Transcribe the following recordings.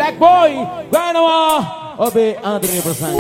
Black Boy ගානවා ඔබේ ආදරණීය ප්‍රසංගය.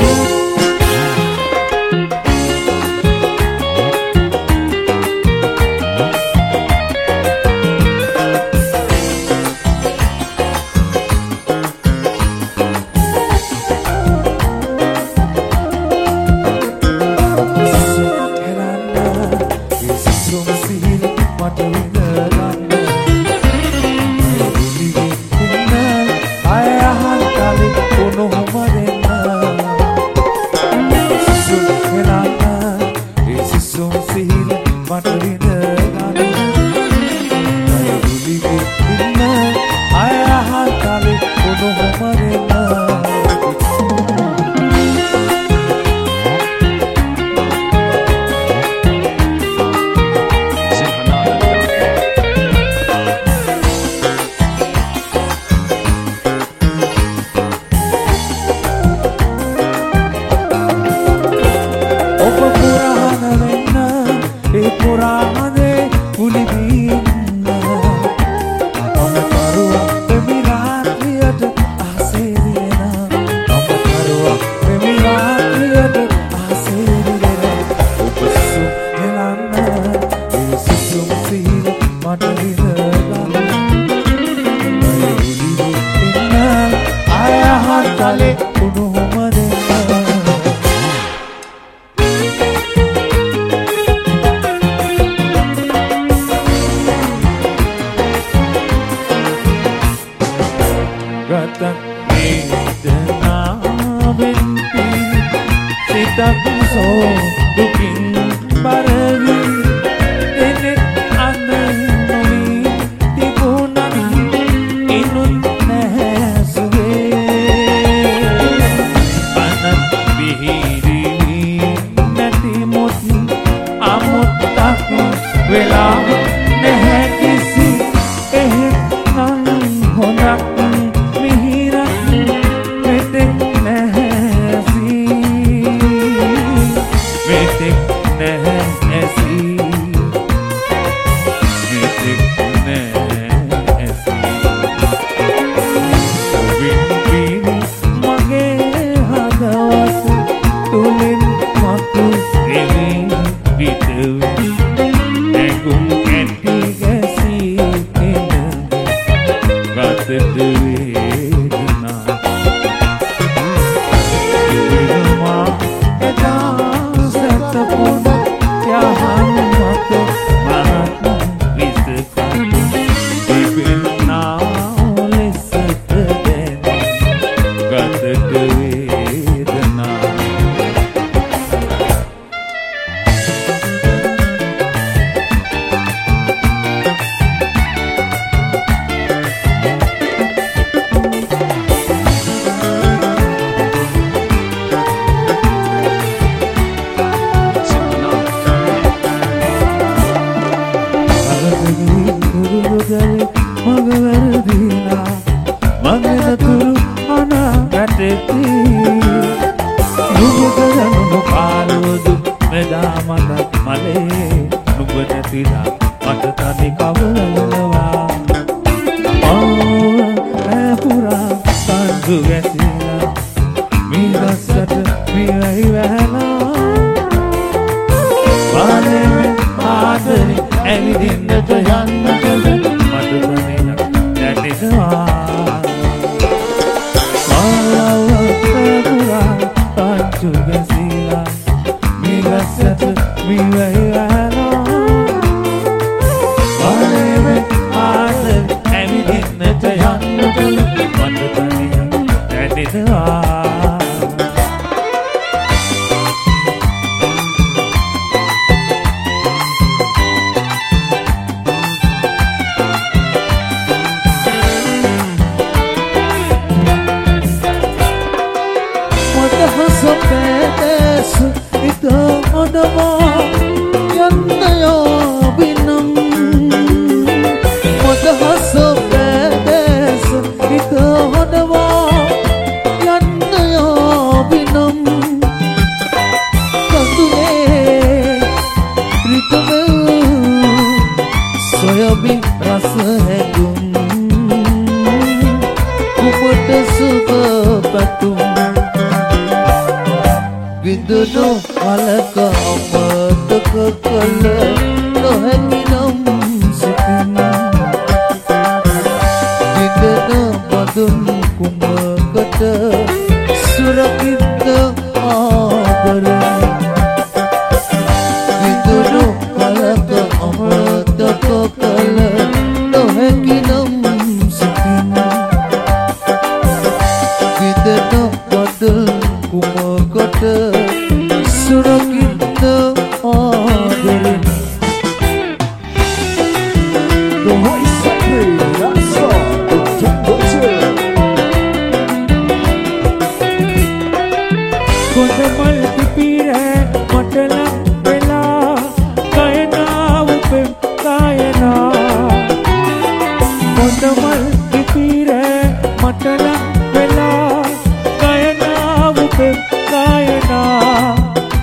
Soyabi rasa hegum Kupet සුබ පැතුම් විදුණු මලක අමතක කළ නොහැකි නම් සිතින් විදන බඳුන් කුමකට සුරකිත ආදරේ විදුණු මලක අමතක කළ නොහැකි නම් සිතින් විදන බඳුන් කුමකට සුරකිත ආදරේ The voice sacred, that's all. කොඳමල් පිපිර මටලම් වෙලා කයනාව පෙම් කායනා කොඳමල් පිපිර මටලම් වෙලා කයනාව පෙම් කායනා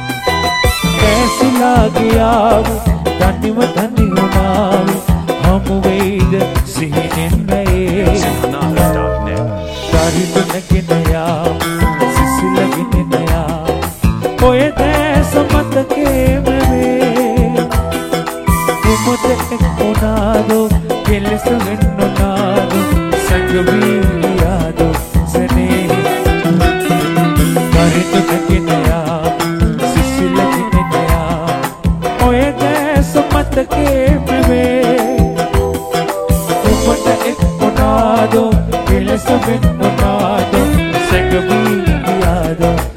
කැසිලා ගියාව තනිව තනි වුණාව හමු වේද සිහිනෙන් වැයේ දරිදුනගෙන යාව සිසිලගෙන යාව ඔය දැස මතකේම වේ කුමත එක්කොනාදෝ කෙලෙස වෙන්නොනාදෝ සංගවීයාදෝ සනේ දරිදුනගෙන යාව සිසිලගෙන යාව ඔය දැස මතකේම වේ කුමත එක්කොනාදෝ කෙලෙස වෙන්නොනාදෝ සංගවීයාදෝ